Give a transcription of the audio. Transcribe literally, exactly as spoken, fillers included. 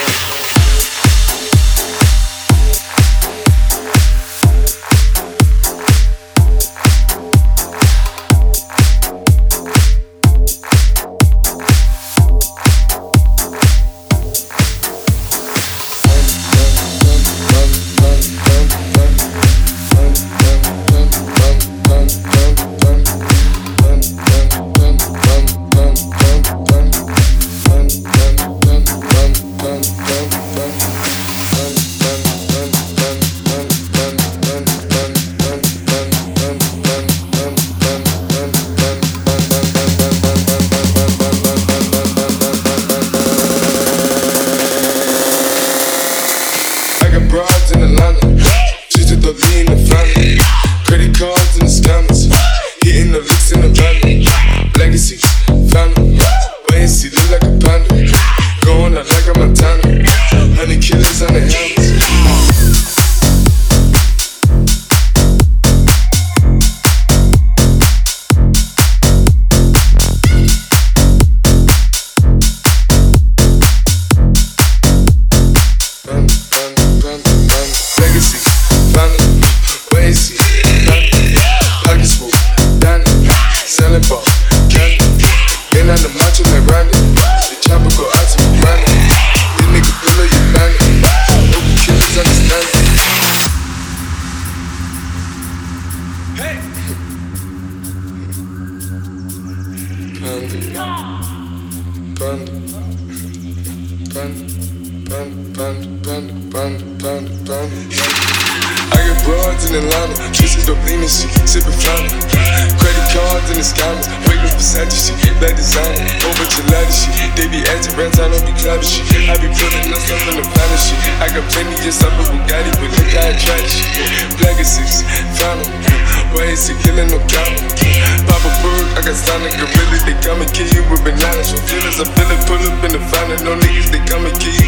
Broads in Atlanta, she's just the lean in the family. Credit cards and the scammers, hitting the licks in the van. Legacies, family, wait and see, look like a panda. Going out like a Montana, honey killers on the helmets. Legacy, family, way see, pocket smoke, Danny, selling ball, candy. Ain't on the macho like Randy, the chopper go out to me, Randy. This nigga pull up your bandit, hope you killers understand it. Hey! Panda, panda, panda, panda, panda, panda, panda, panda. I got broads in Atlanta, kissing dope lean and shit, sipping fountain. Credit cards and the scammers, regular Versace shit, black designer, whole bunch of ladder shit. They be acting rats, I don't be clapping shit. I be putting up stuff in the planet shit. I got plenty of stuff with Bugatti, but look how I try this shit. Legacies, found 'em, why is he killing no count? Pop a bird, I got Sonic gorillas, they come and kill you with bananas. For feelings, I feel it, pull up in the fountain, no niggas, they come and kill you.